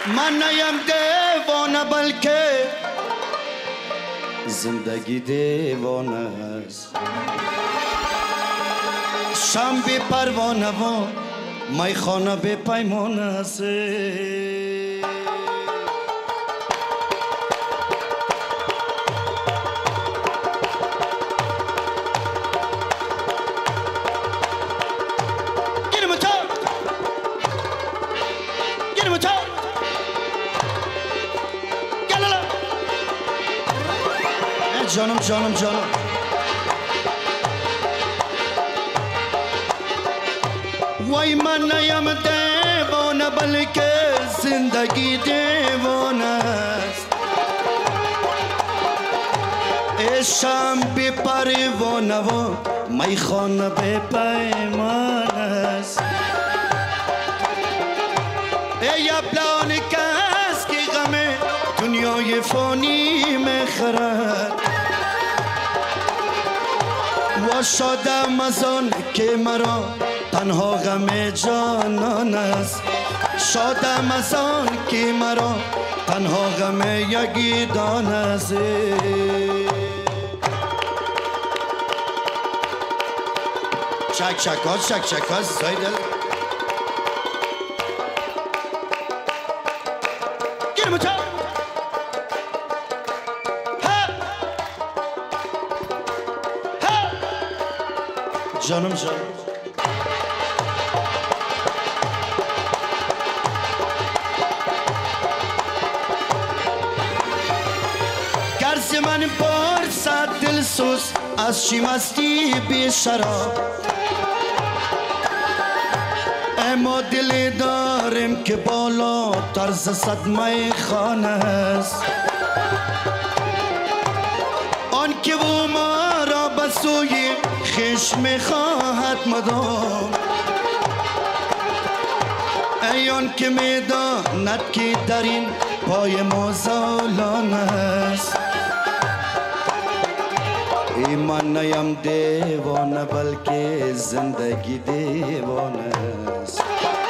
من نیم دیوانه بلکه زندگی دیوانه است. شم بی پروانه و میخانه بی پیمانه است. جانم جانم جانم وای من نیم دیوانه بلکه زندگی دیوانه است. عشقم بی پروانه و میخانه بی پیمان است. ای ابلان کس که غم دنیای فانی میخرد و شادم از آن که مرا تنها غم جانان است. شادم از آن که مرا تنها غم یکی دان است. چک چک ها چک چک ها زایدل گیرم تا جانم جانم گرز من پرسد دل سوز از چی مستی بی شراب. اما دلی داریم که بالا طرز صد میخانه است. آن که او ما را به سوی خویش میخواهد مدام. ای آن که میداند که در این پای ما زالان است. ای من نیم دیوانه بلکه زندگی دیوانه است.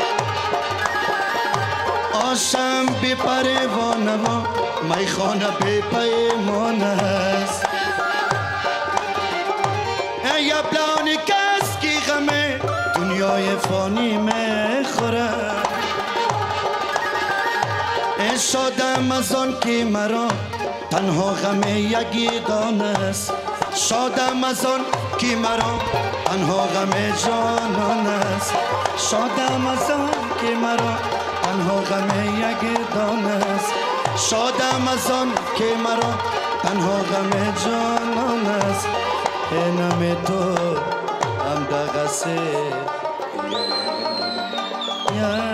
آشم بی پروانه و میخانه بی پیمانه است. ای ابلان کس که غم دنیای فانی میخورد. ای شادم از آن که مرا تنها غم یکی دان است. شادم از آن که مرا تنها غم جانان است. شادم از آن که مرا تنها غم یکی دان است. شادم از آن که مرا تنها غم جانان است. نام تو هم دغسه